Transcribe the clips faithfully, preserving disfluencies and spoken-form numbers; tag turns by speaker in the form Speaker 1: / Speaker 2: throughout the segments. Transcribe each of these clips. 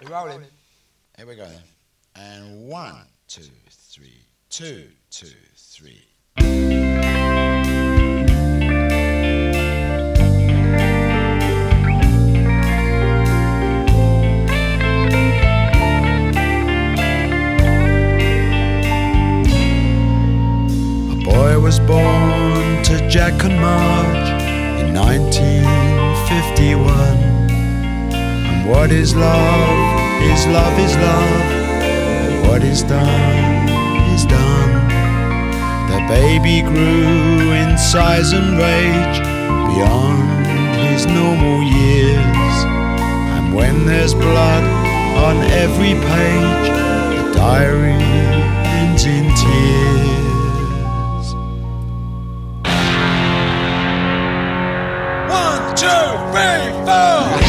Speaker 1: You're rolling.
Speaker 2: Here we go then. And one, two, three, two, two, three. A boy was born to Jack and Marge in nineteen fifty-one. And what is love? Is love is love. What is done is done. The baby grew in size and rage beyond his normal years. And when there's blood on every page, the diary ends in tears. One, two, three, four.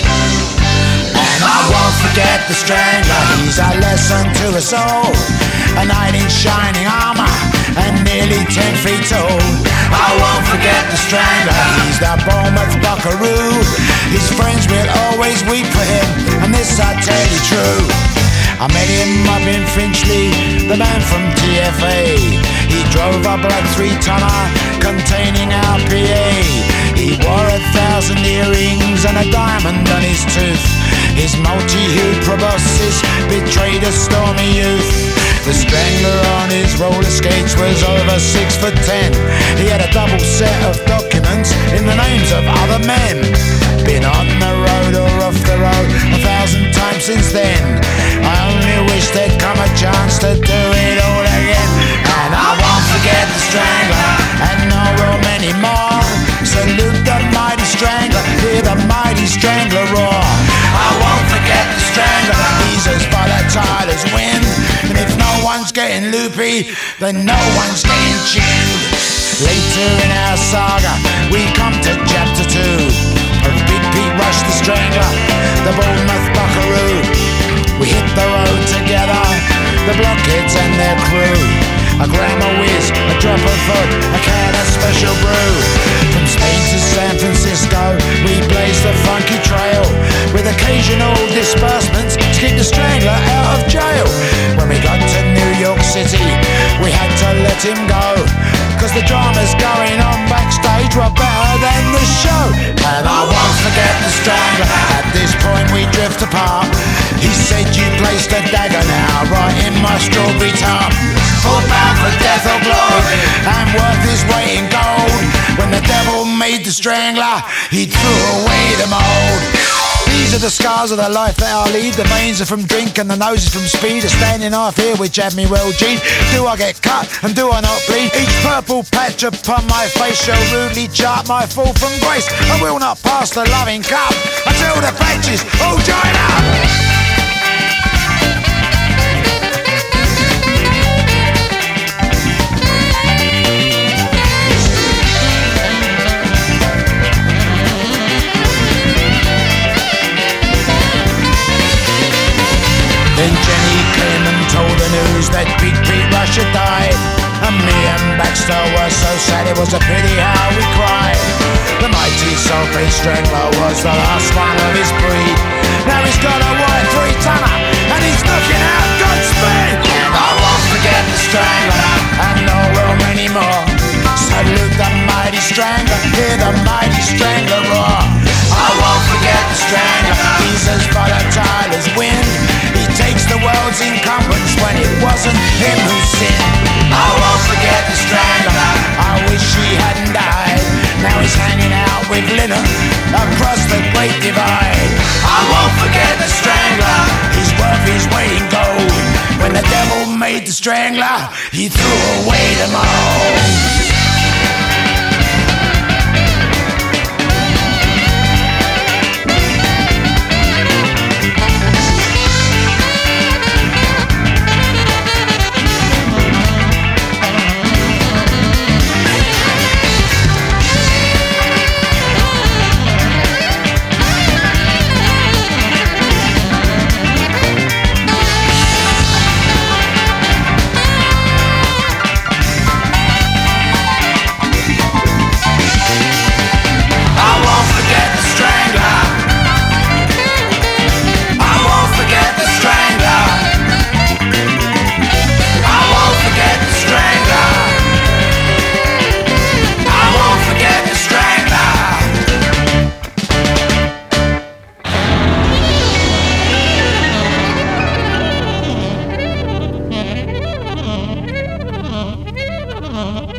Speaker 2: I won't forget the strangler, he's a lesson to us all. A knight in shining armour and nearly ten feet tall. I won't forget the strangler, he's the Bournemouth buckaroo. His friends will always weep for him, and this I tell you true. I met him up in Finchley, the man from T F A. He drove a black three-tonner containing R P A. He wore a thousand earrings and a diamond on his tooth. His multi-hued proboscis betrayed a stormy youth. The strangler on his roller skates was over six foot ten. He had a double set of documents in the names of other men. Been on the road or off the road a thousand times since then. I only wish there'd come a chance to do it all again. And I won't forget the strangler, and nor will many more. Salute the mighty strangler, hear the mighty strangler roar. I won't forget the strangler, he's as volatile as wind. And if no one's getting loopy, then no one's getting chinned. Later in our saga, we come to chapter two of Big Pete Rush the Strangler, the Bournemouth buckaroo. We hit the road together, the blockheads and their crew. A grammar whiz, a drop of foot, a can of special brew. From Spain to San Francisco, we blazed the funky trail, with occasional disbursements to keep the strangler out of jail. When we got to New York City, we had to let him go, cause the dramas going on backstage were better than the show. And I won't forget the strangler, at this point we drift apart. He said you placed a dagger now right in my strawberry tart. Full bound for death or glory, and worth his weight in gold. When the devil made the strangler, he threw away the mould. These are the scars of the life that I lead. The veins are from drink and the nose is from speed. A standing knife here which had me well G'd. Do I get cut and do I not bleed? Each purple patch upon my face shall rudely chart my fall from grace. I will not pass the loving cup until the patches all join up. Then Jenny came and told the news that Big Pete Rush had died. And me and Baxter were so sad it was a pity how we cried. The mighty Soul-Faced Strangler was the last one of his breed. Now he's got a white three-tonner and he's knocking out Godspeed. And I won't forget the Strangler, and nor will many more. Salute the mighty Strangler, hear the mighty Strangler roar. I won't forget the Strangler, he's as volatile as wind. He takes the world's encumbrance when it wasn't him who sinned. I won't forget the Strangler, I wish he hadn't died. Now he's hanging out with Lynn across the Great Divide. I won't forget the Strangler, he's worth his weight in gold. When the devil made the Strangler, he threw away the mold. Thank you.